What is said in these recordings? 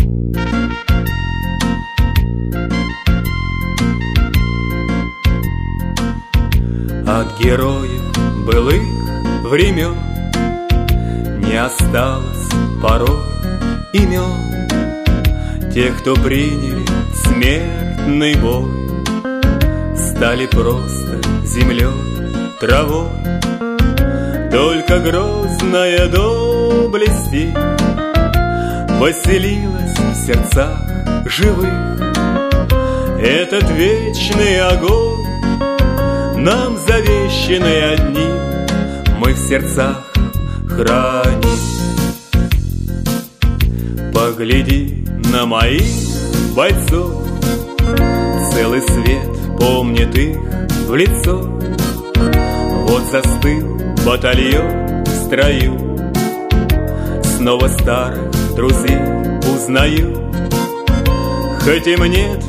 От героев былых времен не осталось порой имен тех, кто приняли смертный бой, стали просто землей, травой. Только грозная доблесть поселилась в сердцах живых. Этот вечный огонь, нам завещанный одним, мы в сердцах храним. Погляди на моих бойцов, целый свет помнит их в лицо. Вот застыл батальон в строю, снова старых друзей узнаю. Хоть им нет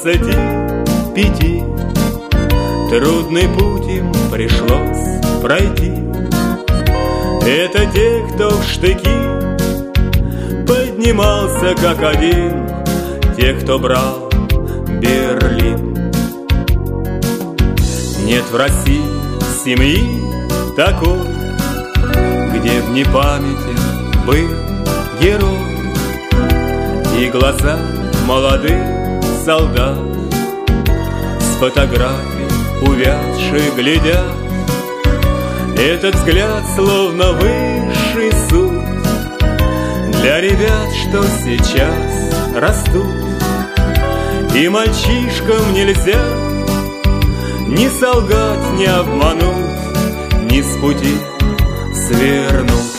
25, трудный путь им пришлось пройти. Это те, кто в штыки поднимался как один, те, кто брал Берлин. Нет в России семьи такой, где в непамяти был герой, и глаза молодых солдат с фотографий увядшие глядят. Этот взгляд словно высший суд для ребят, что сейчас растут. И мальчишкам нельзя ни солгать, ни обмануть, ни с пути свернуть.